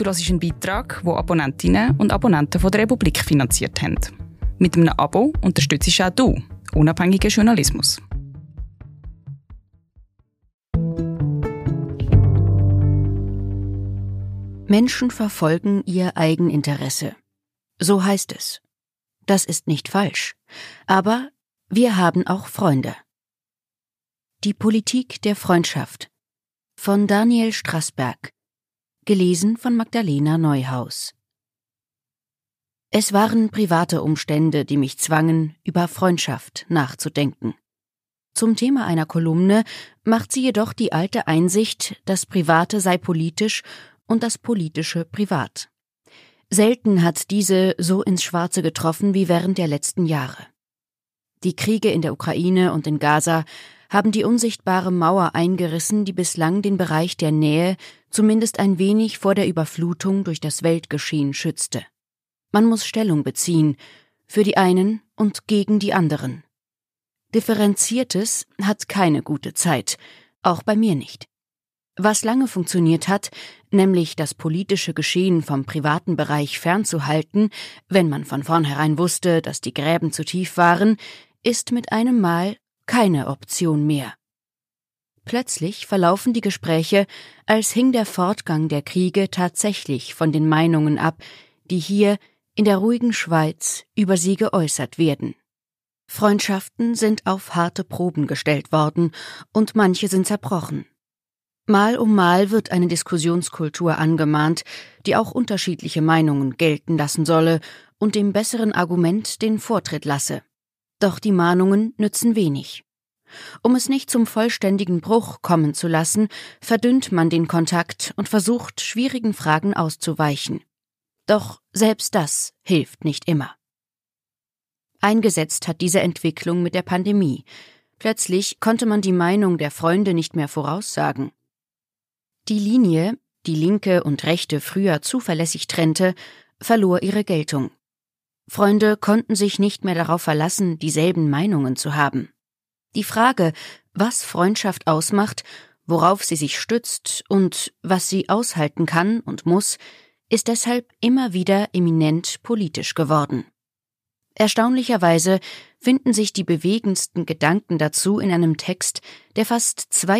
Du hörst einen Beitrag, den Abonnentinnen und Abonnenten von der Republik finanziert haben. Mit einem Abo unterstützt auch du unabhängigen Journalismus. Menschen verfolgen ihr Eigeninteresse. So heißt es. Das ist nicht falsch. Aber wir haben auch Freunde. Die Politik der Freundschaft von Daniel Strassberg. Gelesen von Magdalena Neuhaus. Es waren private Umstände, die mich zwangen, über Freundschaft nachzudenken. Zum Thema einer Kolumne macht sie jedoch die alte Einsicht, das Private sei politisch und das Politische privat. Selten hat diese so ins Schwarze getroffen wie während der letzten Jahre. Die Kriege in der Ukraine und in Gaza haben die unsichtbare Mauer eingerissen, die bislang den Bereich der Nähe zumindest ein wenig vor der Überflutung durch das Weltgeschehen schützte. Man muss Stellung beziehen, für die einen und gegen die anderen. Differenziertes hat keine gute Zeit, auch bei mir nicht. Was lange funktioniert hat, nämlich das politische Geschehen vom privaten Bereich fernzuhalten, wenn man von vornherein wusste, dass die Gräben zu tief waren, ist mit einem Mal keine Option mehr. Plötzlich verlaufen die Gespräche, als hing der Fortgang der Kriege tatsächlich von den Meinungen ab, die hier in der ruhigen Schweiz über sie geäußert werden. Freundschaften sind auf harte Proben gestellt worden und manche sind zerbrochen. Mal um Mal wird eine Diskussionskultur angemahnt, die auch unterschiedliche Meinungen gelten lassen solle und dem besseren Argument den Vortritt lasse. Doch die Mahnungen nützen wenig. Um es nicht zum vollständigen Bruch kommen zu lassen, verdünnt man den Kontakt und versucht, schwierigen Fragen auszuweichen. Doch selbst das hilft nicht immer. Eingesetzt hat diese Entwicklung mit der Pandemie. Plötzlich konnte man die Meinung der Freunde nicht mehr voraussagen. Die Linie, die Linke und Rechte früher zuverlässig trennte, verlor ihre Geltung. Freunde konnten sich nicht mehr darauf verlassen, dieselben Meinungen zu haben. Die Frage, was Freundschaft ausmacht, worauf sie sich stützt und was sie aushalten kann und muss, ist deshalb immer wieder eminent politisch geworden. Erstaunlicherweise finden sich die bewegendsten Gedanken dazu in einem Text, der fast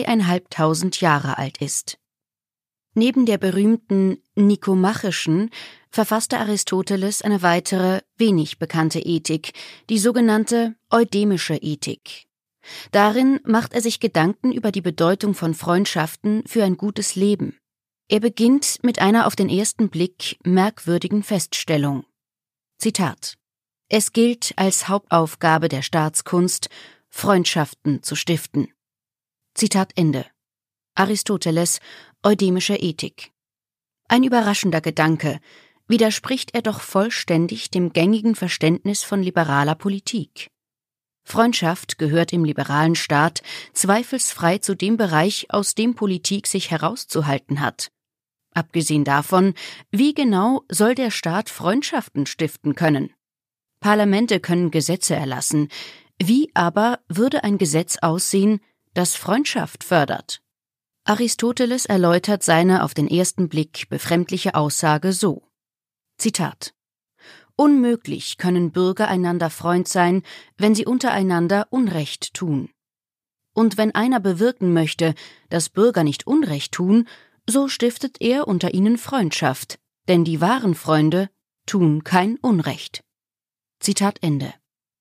2500 Jahre alt ist. Neben der berühmten Nikomachischen verfasste Aristoteles eine weitere, wenig bekannte Ethik, die sogenannte eudemische Ethik. Darin macht er sich Gedanken über die Bedeutung von Freundschaften für ein gutes Leben. Er beginnt mit einer auf den ersten Blick merkwürdigen Feststellung. Zitat: Es gilt als Hauptaufgabe der Staatskunst, Freundschaften zu stiften. Zitat Ende. Aristoteles, Eudemische Ethik. Ein überraschender Gedanke, widerspricht er doch vollständig dem gängigen Verständnis von liberaler Politik. Freundschaft gehört im liberalen Staat zweifelsfrei zu dem Bereich, aus dem Politik sich herauszuhalten hat. Abgesehen davon, wie genau soll der Staat Freundschaften stiften können? Parlamente können Gesetze erlassen. Wie aber würde ein Gesetz aussehen, das Freundschaft fördert? Aristoteles erläutert seine auf den ersten Blick befremdliche Aussage so. Zitat: Unmöglich können Bürger einander Freund sein, wenn sie untereinander Unrecht tun. Und wenn einer bewirken möchte, dass Bürger nicht Unrecht tun, so stiftet er unter ihnen Freundschaft, denn die wahren Freunde tun kein Unrecht. Zitat Ende.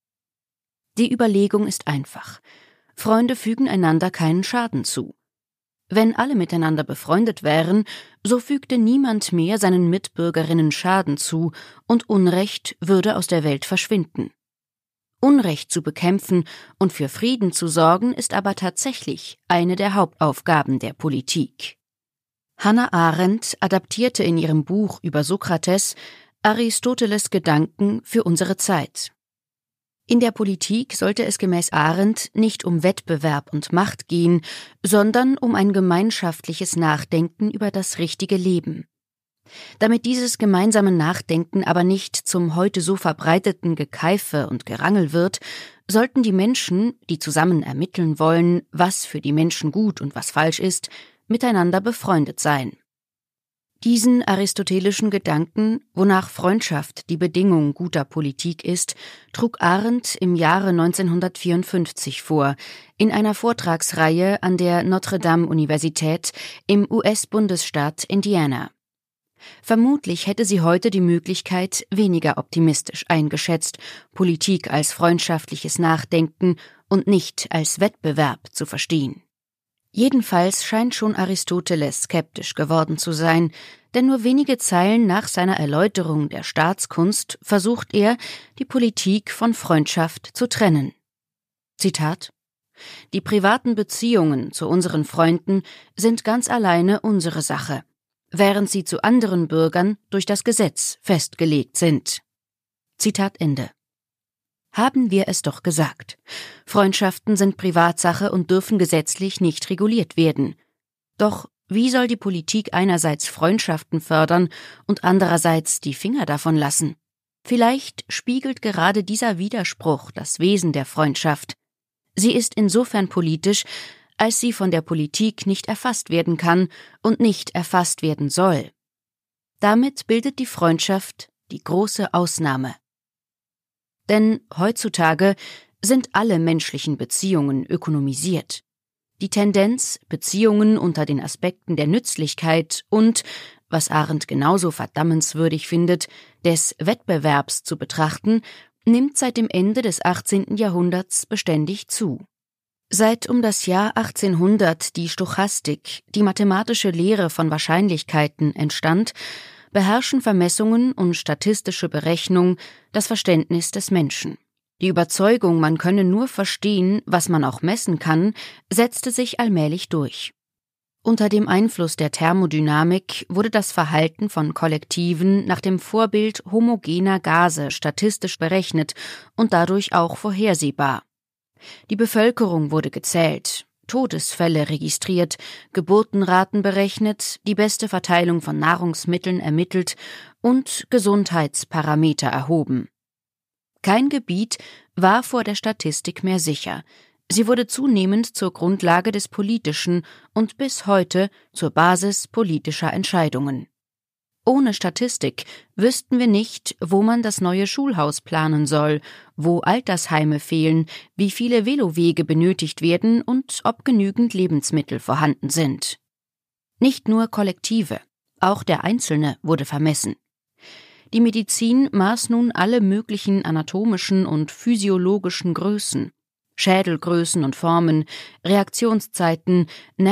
Die Überlegung ist einfach. Freunde fügen einander keinen Schaden zu. Wenn alle miteinander befreundet wären, so fügte niemand mehr seinen Mitbürgerinnen Schaden zu und Unrecht würde aus der Welt verschwinden. Unrecht zu bekämpfen und für Frieden zu sorgen, ist aber tatsächlich eine der Hauptaufgaben der Politik. Hannah Arendt adaptierte in ihrem Buch über Sokrates Aristoteles' Gedanken für unsere Zeit. In der Politik sollte es gemäß Arendt nicht um Wettbewerb und Macht gehen, sondern um ein gemeinschaftliches Nachdenken über das richtige Leben. Damit dieses gemeinsame Nachdenken aber nicht zum heute so verbreiteten Gekeife und Gerangel wird, sollten die Menschen, die zusammen ermitteln wollen, was für die Menschen gut und was falsch ist, miteinander befreundet sein. Diesen aristotelischen Gedanken, wonach Freundschaft die Bedingung guter Politik ist, trug Arendt im Jahre 1954 vor, in einer Vortragsreihe an der Notre-Dame-Universität im US-Bundesstaat Indiana. Vermutlich hätte sie heute die Möglichkeit weniger optimistisch eingeschätzt, Politik als freundschaftliches Nachdenken und nicht als Wettbewerb zu verstehen. Jedenfalls scheint schon Aristoteles skeptisch geworden zu sein, denn nur wenige Zeilen nach seiner Erläuterung der Staatskunst versucht er, die Politik von Freundschaft zu trennen. Zitat: »Die privaten Beziehungen zu unseren Freunden sind ganz alleine unsere Sache, während sie zu anderen Bürgern durch das Gesetz festgelegt sind.« Zitat Ende. Haben wir es doch gesagt. Freundschaften sind Privatsache und dürfen gesetzlich nicht reguliert werden. Doch wie soll die Politik einerseits Freundschaften fördern und andererseits die Finger davon lassen? Vielleicht spiegelt gerade dieser Widerspruch das Wesen der Freundschaft. Sie ist insofern politisch, als sie von der Politik nicht erfasst werden kann und nicht erfasst werden soll. Damit bildet die Freundschaft die große Ausnahme. Denn heutzutage sind alle menschlichen Beziehungen ökonomisiert. Die Tendenz, Beziehungen unter den Aspekten der Nützlichkeit und, was Arendt genauso verdammenswürdig findet, des Wettbewerbs zu betrachten, nimmt seit dem Ende des 18. Jahrhunderts beständig zu. Seit um das Jahr 1800 die Stochastik, die mathematische Lehre von Wahrscheinlichkeiten, entstand, beherrschen Vermessungen und statistische Berechnung das Verständnis des Menschen. Die Überzeugung, man könne nur verstehen, was man auch messen kann, setzte sich allmählich durch. Unter dem Einfluss der Thermodynamik wurde das Verhalten von Kollektiven nach dem Vorbild homogener Gase statistisch berechnet und dadurch auch vorhersehbar. Die Bevölkerung wurde gezählt, Todesfälle registriert, Geburtenraten berechnet, die beste Verteilung von Nahrungsmitteln ermittelt und Gesundheitsparameter erhoben. Kein Gebiet war vor der Statistik mehr sicher. Sie wurde zunehmend zur Grundlage des Politischen und bis heute zur Basis politischer Entscheidungen. Ohne Statistik wüssten wir nicht, wo man das neue Schulhaus planen soll, wo Altersheime fehlen, wie viele Velowege benötigt werden und ob genügend Lebensmittel vorhanden sind. Nicht nur Kollektive, auch der Einzelne wurde vermessen. Die Medizin maß nun alle möglichen anatomischen und physiologischen Größen, Schädelgrößen und Formen, Reaktionszeiten,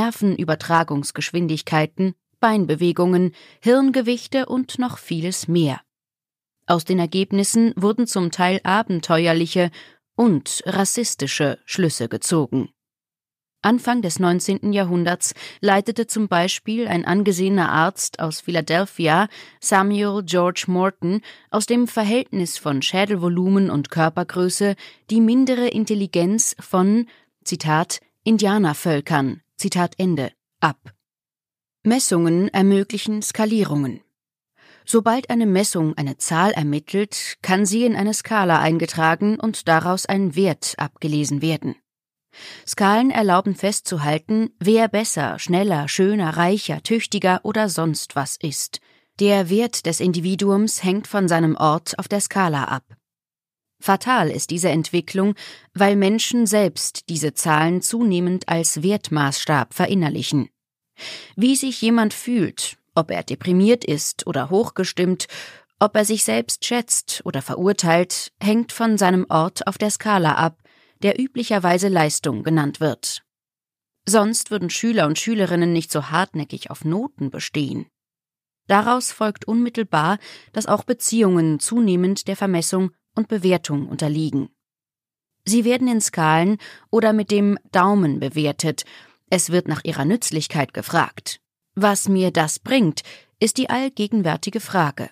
Nervenübertragungsgeschwindigkeiten, Beinbewegungen, Hirngewichte und noch vieles mehr. Aus den Ergebnissen wurden zum Teil abenteuerliche und rassistische Schlüsse gezogen. Anfang des 19. Jahrhunderts leitete zum Beispiel ein angesehener Arzt aus Philadelphia, Samuel George Morton, aus dem Verhältnis von Schädelvolumen und Körpergröße die mindere Intelligenz von, Zitat, Indianervölkern, Zitat Ende, ab. Messungen ermöglichen Skalierungen. Sobald eine Messung eine Zahl ermittelt, kann sie in eine Skala eingetragen und daraus ein Wert abgelesen werden. Skalen erlauben festzuhalten, wer besser, schneller, schöner, reicher, tüchtiger oder sonst was ist. Der Wert des Individuums hängt von seinem Ort auf der Skala ab. Fatal ist diese Entwicklung, weil Menschen selbst diese Zahlen zunehmend als Wertmaßstab verinnerlichen. Wie sich jemand fühlt, ob er deprimiert ist oder hochgestimmt, ob er sich selbst schätzt oder verurteilt, hängt von seinem Ort auf der Skala ab, der üblicherweise Leistung genannt wird. Sonst würden Schüler und Schülerinnen nicht so hartnäckig auf Noten bestehen. Daraus folgt unmittelbar, dass auch Beziehungen zunehmend der Vermessung und Bewertung unterliegen. Sie werden in Skalen oder mit dem Daumen bewertet. Es wird nach ihrer Nützlichkeit gefragt. Was mir das bringt, ist die allgegenwärtige Frage.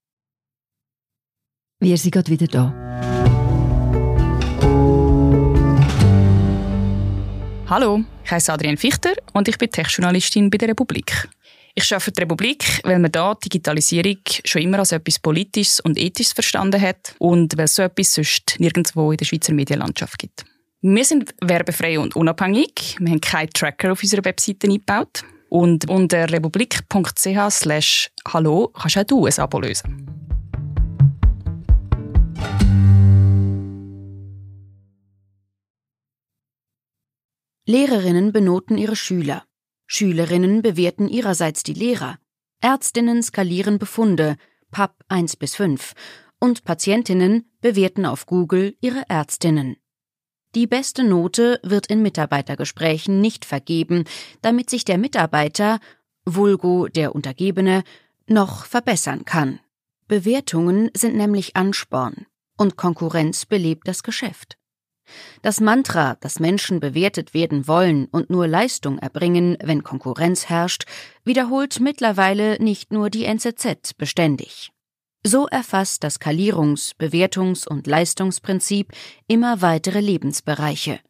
Wir sind gerade wieder da. Hallo, ich heiße Adrienne Fichter und ich bin Tech-Journalistin bei der Republik. Ich arbeite für die Republik, weil man da Digitalisierung schon immer als etwas Politisches und Ethisches verstanden hat und weil es so etwas sonst nirgendwo in der Schweizer Medienlandschaft gibt. Wir sind werbefrei und unabhängig. Wir haben keinen Tracker auf unserer Webseite eingebaut. Und unter republik.ch/hallo kannst auch du ein Abo lösen. Lehrerinnen benoten ihre Schüler. Schülerinnen bewerten ihrerseits die Lehrer. Ärztinnen skalieren Befunde, PAP 1 bis 5. Und Patientinnen bewerten auf Google ihre Ärztinnen. Die beste Note wird in Mitarbeitergesprächen nicht vergeben, damit sich der Mitarbeiter, vulgo der Untergebene, noch verbessern kann. Bewertungen sind nämlich Ansporn und Konkurrenz belebt das Geschäft. Das Mantra, dass Menschen bewertet werden wollen und nur Leistung erbringen, wenn Konkurrenz herrscht, wiederholt mittlerweile nicht nur die NZZ beständig. So erfasst das Skalierungs-, Bewertungs- und Leistungsprinzip immer weitere Lebensbereiche.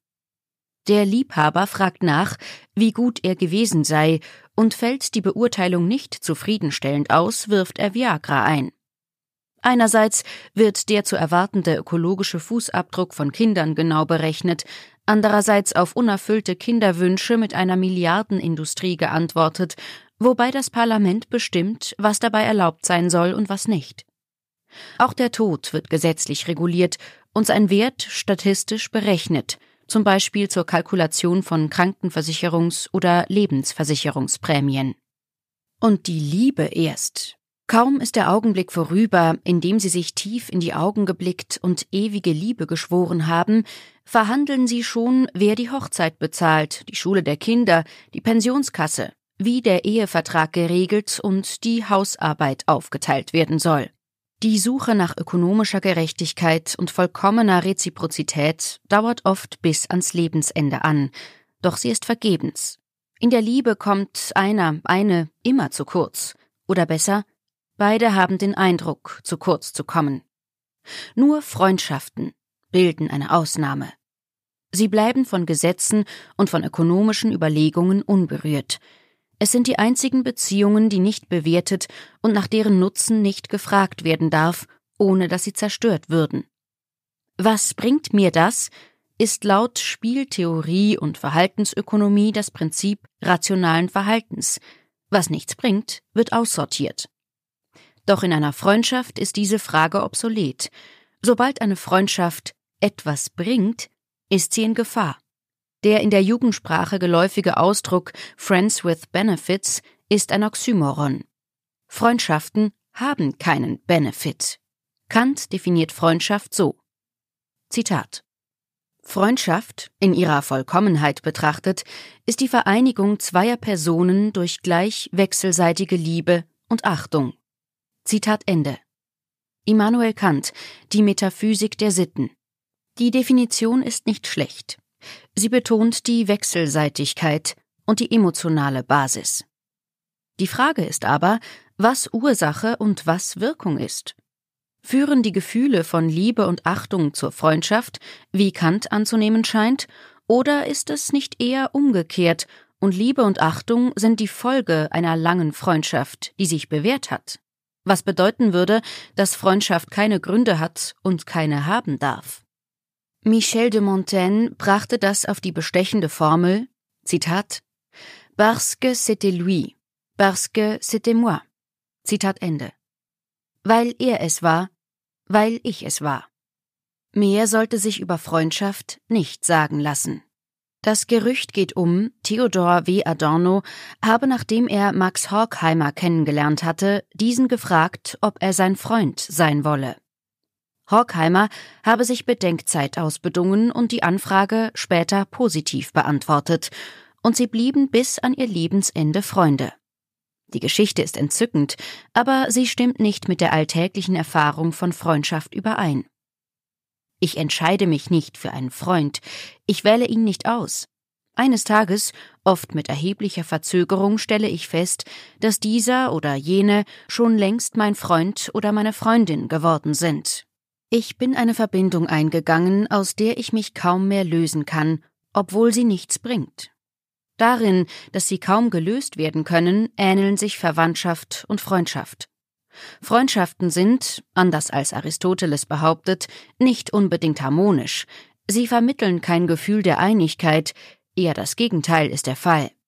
Der Liebhaber fragt nach, wie gut er gewesen sei, und fällt die Beurteilung nicht zufriedenstellend aus, wirft er Viagra ein. Einerseits wird der zu erwartende ökologische Fußabdruck von Kindern genau berechnet, andererseits auf unerfüllte Kinderwünsche mit einer Milliardenindustrie geantwortet, wobei das Parlament bestimmt, was dabei erlaubt sein soll und was nicht. Auch der Tod wird gesetzlich reguliert und sein Wert statistisch berechnet, zum Beispiel zur Kalkulation von Krankenversicherungs- oder Lebensversicherungsprämien. Und die Liebe erst. Kaum ist der Augenblick vorüber, in dem sie sich tief in die Augen geblickt und ewige Liebe geschworen haben, verhandeln sie schon, wer die Hochzeit bezahlt, die Schule der Kinder, die Pensionskasse, wie der Ehevertrag geregelt und die Hausarbeit aufgeteilt werden soll. Die Suche nach ökonomischer Gerechtigkeit und vollkommener Reziprozität dauert oft bis ans Lebensende an, doch sie ist vergebens. In der Liebe kommt eine immer zu kurz. Oder besser, beide haben den Eindruck, zu kurz zu kommen. Nur Freundschaften bilden eine Ausnahme. Sie bleiben von Gesetzen und von ökonomischen Überlegungen unberührt. Es sind die einzigen Beziehungen, die nicht bewertet und nach deren Nutzen nicht gefragt werden darf, ohne dass sie zerstört würden. Was bringt mir das? Ist laut Spieltheorie und Verhaltensökonomie das Prinzip rationalen Verhaltens. Was nichts bringt, wird aussortiert. Doch in einer Freundschaft ist diese Frage obsolet. Sobald eine Freundschaft etwas bringt, ist sie in Gefahr. Der in der Jugendsprache geläufige Ausdruck Friends with Benefits ist ein Oxymoron. Freundschaften haben keinen Benefit. Kant definiert Freundschaft so. Zitat: Freundschaft, in ihrer Vollkommenheit betrachtet, ist die Vereinigung zweier Personen durch gleich wechselseitige Liebe und Achtung. Zitat Ende. Immanuel Kant, Die Metaphysik der Sitten. Die Definition ist nicht schlecht. Sie betont die Wechselseitigkeit und die emotionale Basis. Die Frage ist aber, was Ursache und was Wirkung ist. Führen die Gefühle von Liebe und Achtung zur Freundschaft, wie Kant anzunehmen scheint, oder ist es nicht eher umgekehrt und Liebe und Achtung sind die Folge einer langen Freundschaft, die sich bewährt hat? Was bedeuten würde, dass Freundschaft keine Gründe hat und keine haben darf. Michel de Montaigne brachte das auf die bestechende Formel, Zitat, parce que c'était lui, parce que c'était moi. Zitat Ende. Weil er es war, weil ich es war. Mehr sollte sich über Freundschaft nicht sagen lassen. Das Gerücht geht um, Theodor W. Adorno habe, nachdem er Max Horkheimer kennengelernt hatte, diesen gefragt, ob er sein Freund sein wolle. Horkheimer habe sich Bedenkzeit ausbedungen und die Anfrage später positiv beantwortet, und sie blieben bis an ihr Lebensende Freunde. Die Geschichte ist entzückend, aber sie stimmt nicht mit der alltäglichen Erfahrung von Freundschaft überein. Ich entscheide mich nicht für einen Freund, ich wähle ihn nicht aus. Eines Tages, oft mit erheblicher Verzögerung, stelle ich fest, dass dieser oder jene schon längst mein Freund oder meine Freundin geworden sind. Ich bin eine Verbindung eingegangen, aus der ich mich kaum mehr lösen kann, obwohl sie nichts bringt. Darin, dass sie kaum gelöst werden können, ähneln sich Verwandtschaft und Freundschaft. Freundschaften sind, anders als Aristoteles behauptet, nicht unbedingt harmonisch. Sie vermitteln kein Gefühl der Einigkeit, eher das Gegenteil ist der Fall.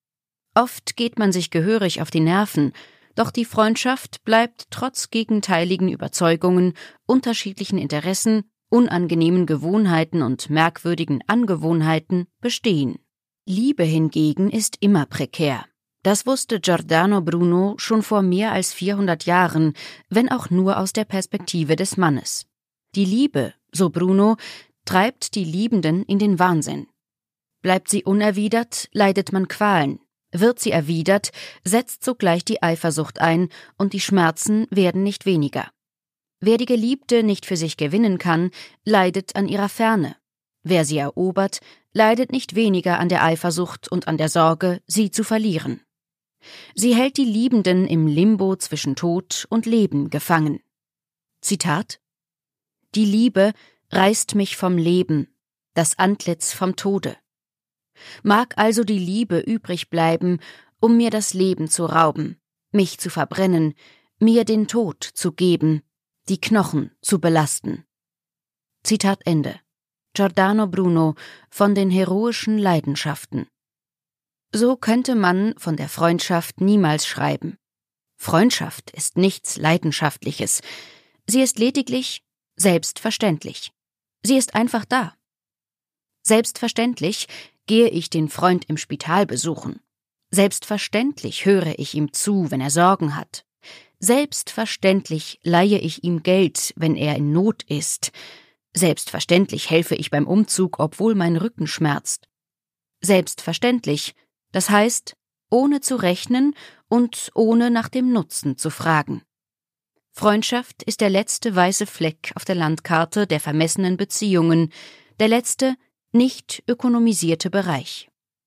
Oft geht man sich gehörig auf die Nerven, doch die Freundschaft bleibt trotz gegenteiligen Überzeugungen, unterschiedlichen Interessen, unangenehmen Gewohnheiten und merkwürdigen Angewohnheiten bestehen. Liebe hingegen ist immer prekär. Das wusste Giordano Bruno schon vor mehr als 400 Jahren, wenn auch nur aus der Perspektive des Mannes. Die Liebe, so Bruno, treibt die Liebenden in den Wahnsinn. Bleibt sie unerwidert, leidet man Qualen. Wird sie erwidert, setzt sogleich die Eifersucht ein und die Schmerzen werden nicht weniger. Wer die Geliebte nicht für sich gewinnen kann, leidet an ihrer Ferne. Wer sie erobert, leidet nicht weniger an der Eifersucht und an der Sorge, sie zu verlieren. Sie hält die Liebenden im Limbo zwischen Tod und Leben gefangen. Zitat: Die Liebe reißt mich vom Leben, das Antlitz vom Tode. Mag also die Liebe übrig bleiben, um mir das Leben zu rauben, mich zu verbrennen, mir den Tod zu geben, die Knochen zu belasten. Zitat Ende. Giordano Bruno von den heroischen Leidenschaften. So könnte man von der Freundschaft niemals schreiben. Freundschaft ist nichts Leidenschaftliches. Sie ist lediglich selbstverständlich. Sie ist einfach da. Selbstverständlich gehe ich den Freund im Spital besuchen. Selbstverständlich höre ich ihm zu, wenn er Sorgen hat. Selbstverständlich leihe ich ihm Geld, wenn er in Not ist. Selbstverständlich helfe ich beim Umzug, obwohl mein Rücken schmerzt. Selbstverständlich, das heißt, ohne zu rechnen und ohne nach dem Nutzen zu fragen. Freundschaft ist der letzte weiße Fleck auf der Landkarte der vermessenen Beziehungen, der letzte nicht ökonomisierte Bereich.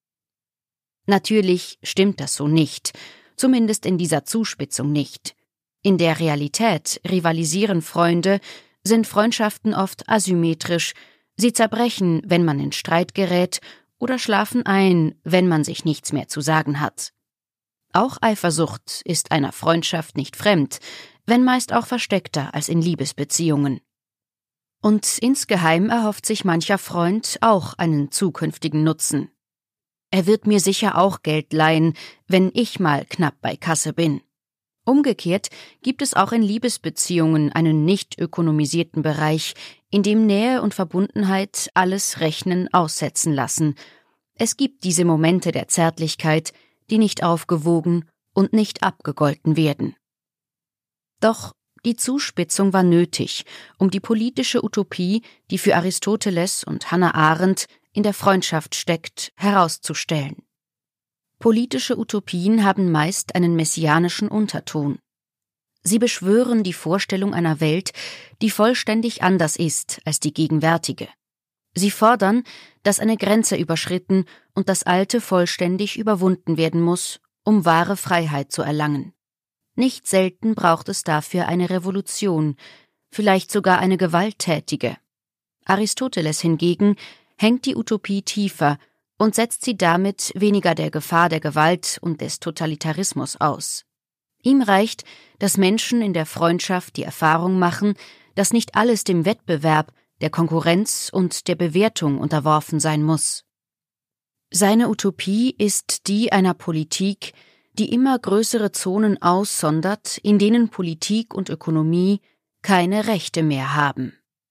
Natürlich stimmt das so nicht, zumindest in dieser Zuspitzung nicht. In der Realität rivalisieren Freunde, sind Freundschaften oft asymmetrisch, sie zerbrechen, wenn man in Streit gerät, oder schlafen ein, wenn man sich nichts mehr zu sagen hat. Auch Eifersucht ist einer Freundschaft nicht fremd, wenn meist auch versteckter als in Liebesbeziehungen. Und insgeheim erhofft sich mancher Freund auch einen zukünftigen Nutzen. Er wird mir sicher auch Geld leihen, wenn ich mal knapp bei Kasse bin. Umgekehrt gibt es auch in Liebesbeziehungen einen nicht ökonomisierten Bereich, in dem Nähe und Verbundenheit alles Rechnen aussetzen lassen. Es gibt diese Momente der Zärtlichkeit, die nicht aufgewogen und nicht abgegolten werden. Doch die Zuspitzung war nötig, um die politische Utopie, die für Aristoteles und Hannah Arendt in der Freundschaft steckt, herauszustellen. Politische Utopien haben meist einen messianischen Unterton. Sie beschwören die Vorstellung einer Welt, die vollständig anders ist als die gegenwärtige. Sie fordern, dass eine Grenze überschritten und das Alte vollständig überwunden werden muss, um wahre Freiheit zu erlangen. Nicht selten braucht es dafür eine Revolution, vielleicht sogar eine gewalttätige. Aristoteles hingegen hängt die Utopie tiefer und setzt sie damit weniger der Gefahr der Gewalt und des Totalitarismus aus. Ihm reicht, dass Menschen in der Freundschaft die Erfahrung machen, dass nicht alles dem Wettbewerb, der Konkurrenz und der Bewertung unterworfen sein muss. Seine Utopie ist die einer Politik, die immer größere Zonen aussondert, in denen Politik und Ökonomie keine Rechte mehr haben.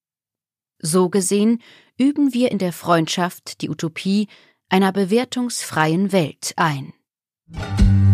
So gesehen üben wir in der Freundschaft die Utopie einer bewertungsfreien Welt ein.